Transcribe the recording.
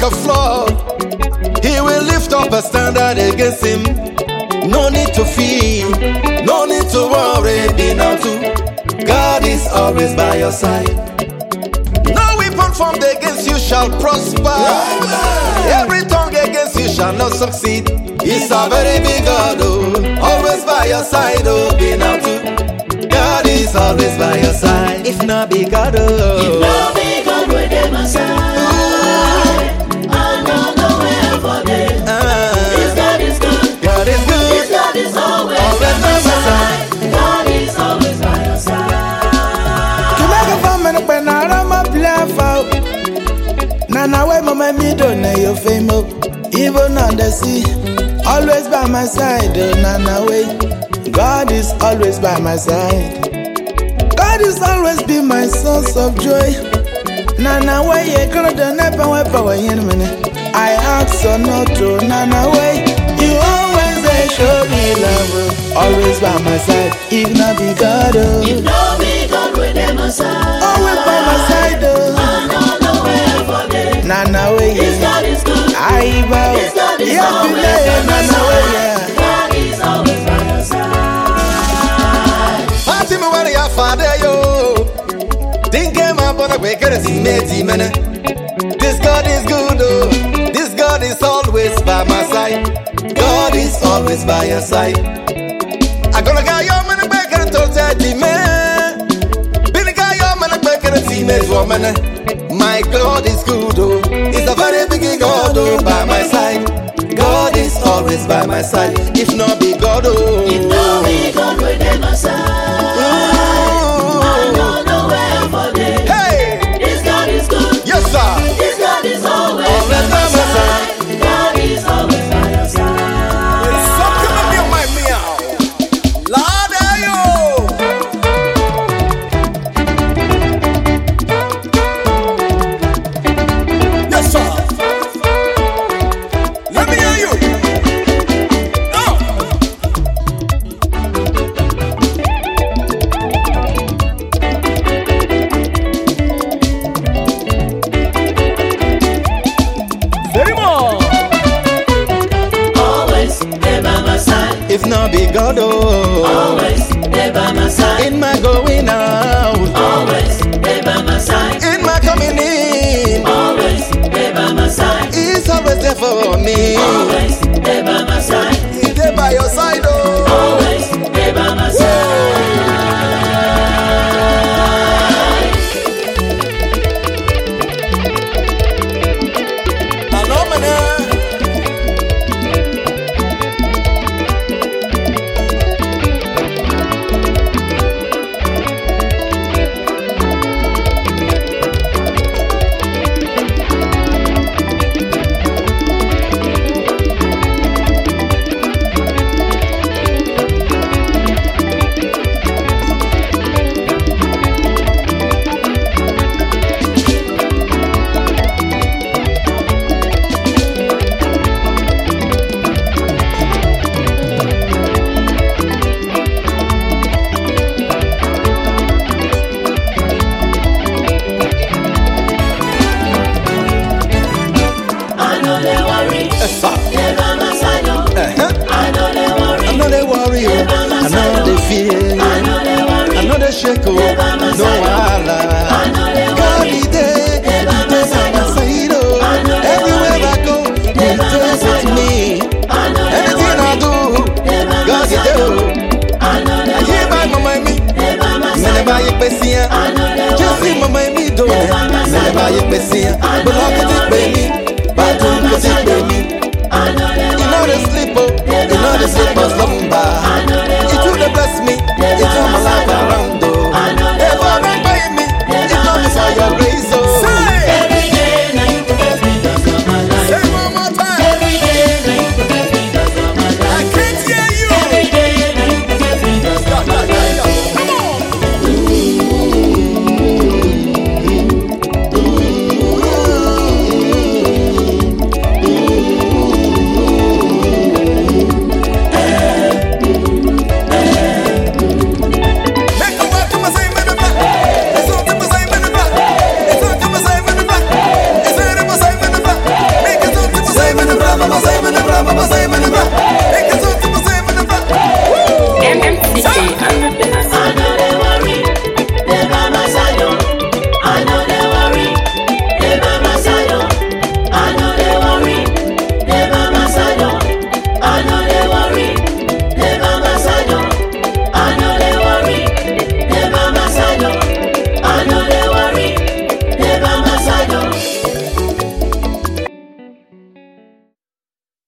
like a flood. He will lift up a standard against him. No need to fear, no need to worry. Be now too. God is always by your side. No weapon formed against you shall prosper. Every tongue against you shall not succeed. He's a very big God, oh, always by your side, oh, be now too. God is always by your side. If not be God, oh, if not be God with them aside, I don't know where for them. This God is good. God is good. This God is always by my side. God is always by your side. Nana way mama me don't know your fame up. Even on the sea, always by my side, oh Nana way. God is always by my side. God is always be my source of joy. Nana way, you can't never wipe away in a minute. I ask or not to, Nana way. You always show me love, oh, always by my side. If not be God, oh, if not be God with them aside, always by my side, oh, I don't know where for them. Nana way, This God is good. I bow. This God is Yeah, always be by there, my Nana way, side. yeah. God is always by your side. Party me where your father yo. Think I'm gonna wake up and see me. This God is good, oh. This God is always by my side. God is always by your side. I gonna get your money back and told the man. Been a guy your money back and see me woman. My God is good, oh. It's a very big God, oh, by my side. God is always by my side. If not be God, oh. If not be God with them aside, I don't know where for them. Hey! This God is good. Yes, sir. This God is always Always by my by my side. God is always by your side. Something up your mind, me out. Lord, ayo. Yes, sir. Let me hear you. Oh. Very more. Always there by my side. If not be God, oh. Always there by my side. In my going out, Always there by my side. in my coming in, Always there by my side. He's always there for me. Always there by my side. He's there by your side, oh. Always there by my side. Phenomena. I know they worry. Yes, sir. They by my side, oh. I know they worry. I know they worry, oh. I know they fear, I know they worry. I know they shake, oh. No wahala. God is there, He by my side, oh. Everywhere I go, He stays with me. Anything I do, God is there, oh. I hear my mama me, me buy a pesia. Just see mama me do, me buy a pesia. But I